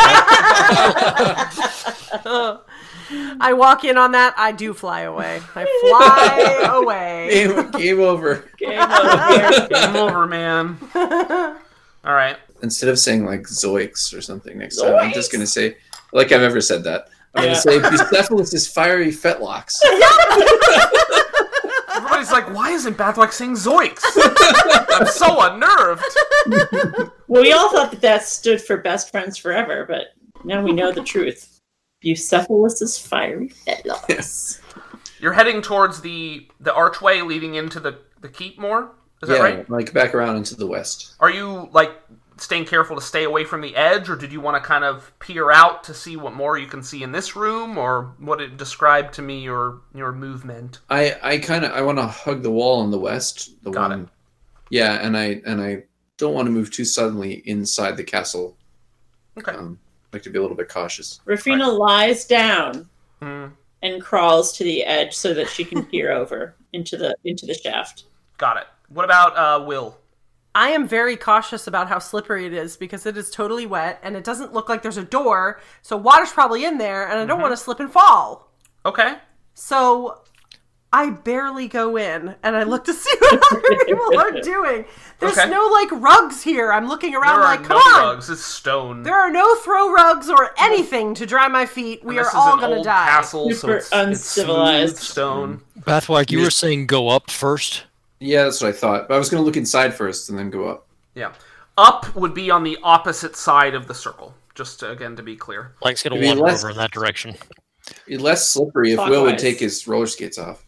I walk in on that. I do fly away. I fly away. Game over. Game over. Game over, man. All right. Instead of saying like Zoix or something next time, I'm just going to say, like I've ever said that. I'm going to say Bucephalus's fiery fetlocks. Everybody's like, why isn't Bathwax saying Zoinks? I'm so unnerved. Well, we all thought that stood for best friends forever, but now we know the truth. Bucephalus's fiery fetlocks. You're heading towards the archway leading into the keep more? Is that right? Like back around into the west. Are you, like, staying careful to stay away from the edge, or did you want to kind of peer out to see what more you can see in this room, or what it described to me your movement? I want to hug the wall on the west. Got it. Yeah, and I don't want to move too suddenly inside the castle. Okay. Like to be a little bit cautious. Rafina lies down Mm, and crawls to the edge so that she can peer over into the shaft. got it. What about Will? I am very cautious about how slippery it is because it is totally wet and it doesn't look like there's a door, so water's probably in there and I don't want to slip and fall. Okay. So I barely go in and I look to see what other people are doing. There's Okay. no like rugs here. I'm looking around There are like, come no on. rugs. It's stone. There are no throw rugs or anything to dry my feet. We And are this all is an going to old die. castle, so Super it's uncivilized. smooth stone. Bathwack, you were saying go up first? Yeah, that's what I thought. But I was going to look inside first and then go up. Yeah. Up would be on the opposite side of the circle, just to, again, to be clear. Blank's gonna Maybe wander less- over in that direction. It'd be less slippery if Will would Clockwise. take his roller skates off.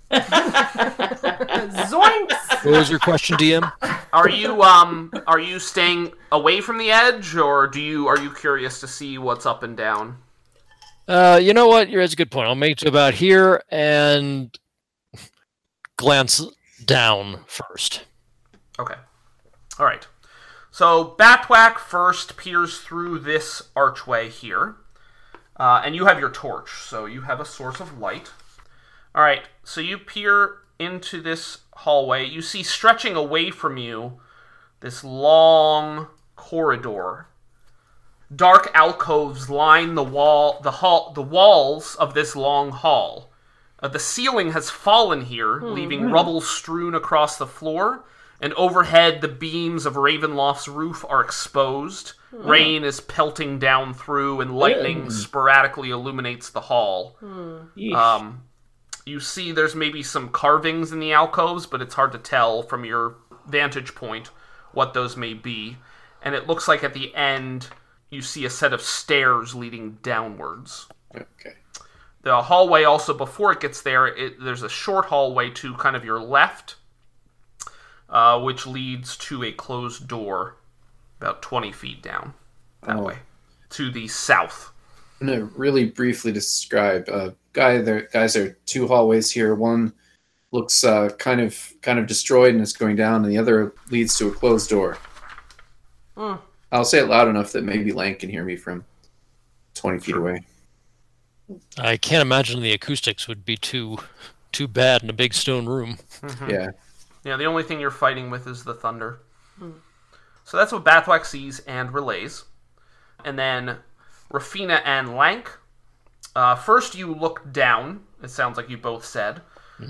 Zoinks! What was your question, DM? Are you staying away from the edge, or are you curious to see what's up and down? You know what? That's a good point. I'll make it to about here and glance down first. Okay. All right. So Batwack first peers through this archway here, and you have your torch, so you have a source of light. All right. So you peer into this hallway. You see stretching away from you this long corridor. Dark alcoves line the walls of this long hall. The ceiling has fallen here, leaving rubble strewn across the floor, and overhead the beams of Ravenloft's roof are exposed. Rain is pelting down through, and lightning sporadically illuminates the hall. Yeesh. You see there's maybe some carvings in the alcoves, but it's hard to tell from your vantage point what those may be. And it looks like at the end you see a set of stairs leading downwards. Okay. The hallway also, before it gets there, there's a short hallway to kind of your left, which leads to a closed door about 20 feet down that way, to the south. I'm going to really briefly describe. Guys, there are two hallways here. One looks kind of destroyed and it's going down, and the other leads to a closed door. I'll say it loud enough that maybe Lang can hear me from 20 feet away. I can't imagine the acoustics would be too bad in a big stone room. Yeah. Yeah, the only thing you're fighting with is the thunder. So that's what Bathwack sees and relays. And then Rafina and Lank. First you look down, it sounds like you both said.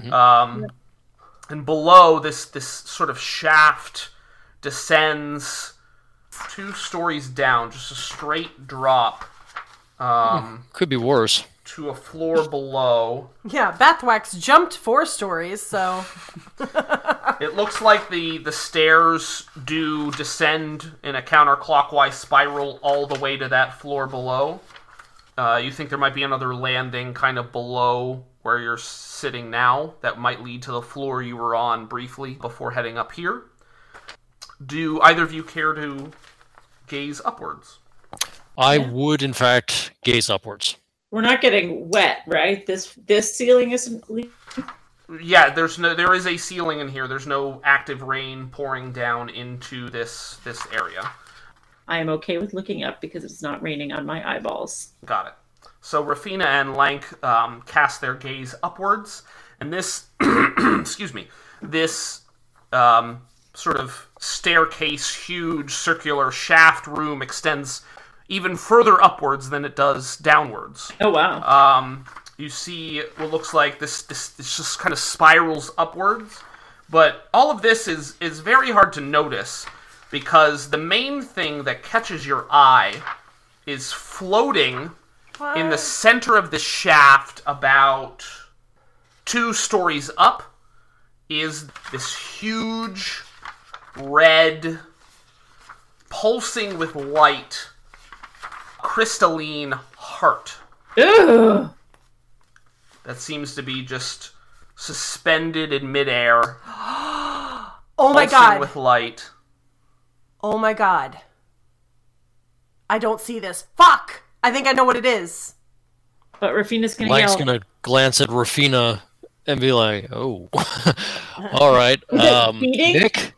And below, this sort of shaft descends 2 stories down, just a straight drop Could be worse. to a floor below. Yeah, Bathwax jumped 4 stories, so It looks like the stairs do descend in a counterclockwise spiral all the way to that floor below. You think there might be another landing kind of below where you're sitting now that might lead to the floor you were on briefly before heading up here. Do either of you care to gaze upwards? I would, in fact, gaze upwards. We're not getting wet, right? This ceiling isn't leaking. Yeah, there is a ceiling in here. There's no active rain pouring down into this area. I am okay with looking up because it's not raining on my eyeballs. Got it. So Rafina and Lank cast their gaze upwards, and this, excuse me, this sort of staircase, huge circular shaft room extends even further upwards than it does downwards. Oh wow! You see what looks like this just kind of spirals upwards, but all of this is very hard to notice because the main thing that catches your eye is floating in the center of the shaft, about 2 stories up, is this huge red, pulsing with light, crystalline heart Ugh. that seems to be just suspended in midair, oh my pulsing god. with light. Oh my god. I don't see this. Fuck! I think I know what it is. But Rafina's gonna Mike's yell. gonna glance at Rafina and be like, "Oh, all right." beating? Nick,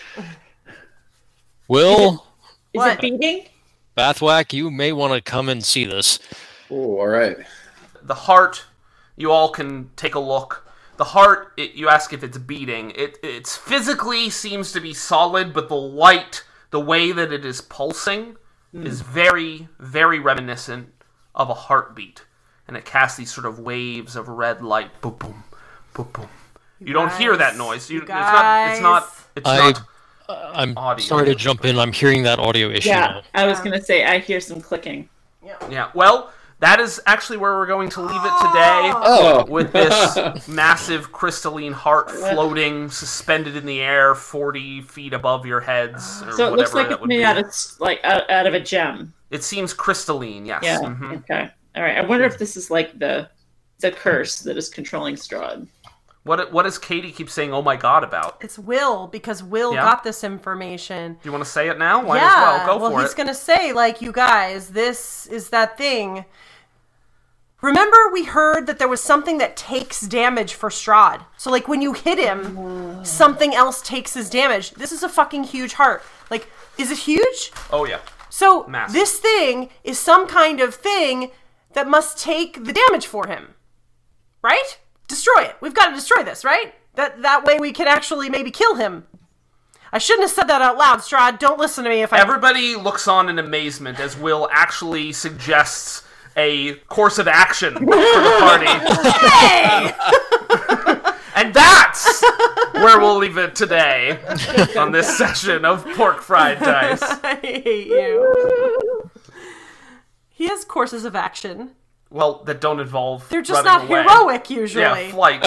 Will, Is What? it beating? Bathwack, you may want to come and see this. Oh, all right. The heart, you all can take a look. The heart, you ask if it's beating. It's physically seems to be solid, but the light, the way that it is pulsing, is very, very reminiscent of a heartbeat. And it casts these sort of waves of red light. Boom, boom, boom, boom. You don't hear that noise. It's not I'm audio. sorry to jump in. I'm hearing that audio issue Yeah, now. I was gonna say I hear some clicking. Yeah, well, that is actually where we're going to leave it today. Oh, With this massive crystalline heart floating, suspended in the air, 40 feet above your heads, or So it looks whatever like that it's would made be. out of a gem. It seems crystalline, yes. Yeah. Mhm. Okay. All right. I wonder if this is like the curse that is controlling Strahd. What does Katie keep saying, oh my god, about? It's Will, because Will Yeah? got this information. Do you want to say it now? Might yeah, as well. Go for he's it. gonna say, like, you guys, this is that thing. Remember we heard that there was something that takes damage for Strahd. So, like, when you hit him, something else takes his damage. This is a fucking huge heart. Like, is it huge? Oh, yeah. So, Massive. this thing is some kind of thing that must take the damage for him. Right? Destroy it. We've got to destroy this, right? That way we can actually maybe kill him. I shouldn't have said that out loud, Strahd. Don't listen to me if I... Everybody looks on in amazement as Will actually suggests a course of action for the party. Hey! And that's where we'll leave it today on this session of Pork Fried Dice. I hate you. He has courses of action. Well, that don't involve They're just running not away. heroic, usually. Yeah, flight.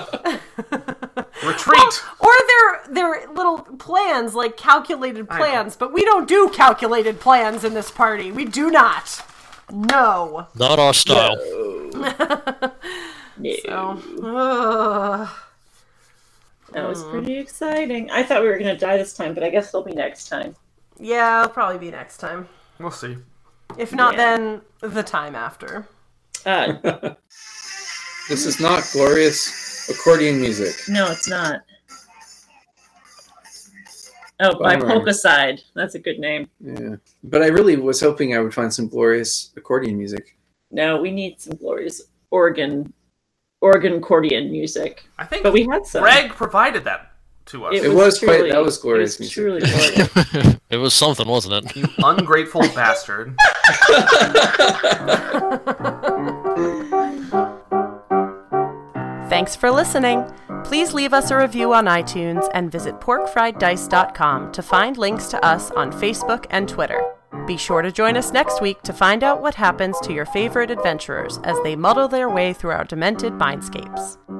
Retreat. Or they're little plans, like calculated plans. But we don't do calculated plans in this party. We do not. No. Not our style. So, That was pretty exciting. I thought we were gonna die this time, but I guess it'll be next time. yeah, it'll probably be next time. We'll see. If not, Yeah. then the time after. this is not glorious accordion music. No, it's not. Oh, by Bummer. Polka Side. That's a good name. Yeah, but I really was hoping I would find some glorious accordion music. No, we need some glorious organ accordion music. I think But we had some. Greg provided that to us. It was quite- that was glorious It was music. truly glorious. It was something, wasn't it? You ungrateful bastard. Thanks for listening. Please leave us a review on iTunes and visit porkfrieddice.com to find links to us on Facebook and Twitter. Be sure to join us next week to find out what happens to your favorite adventurers as they muddle their way through our demented mindscapes.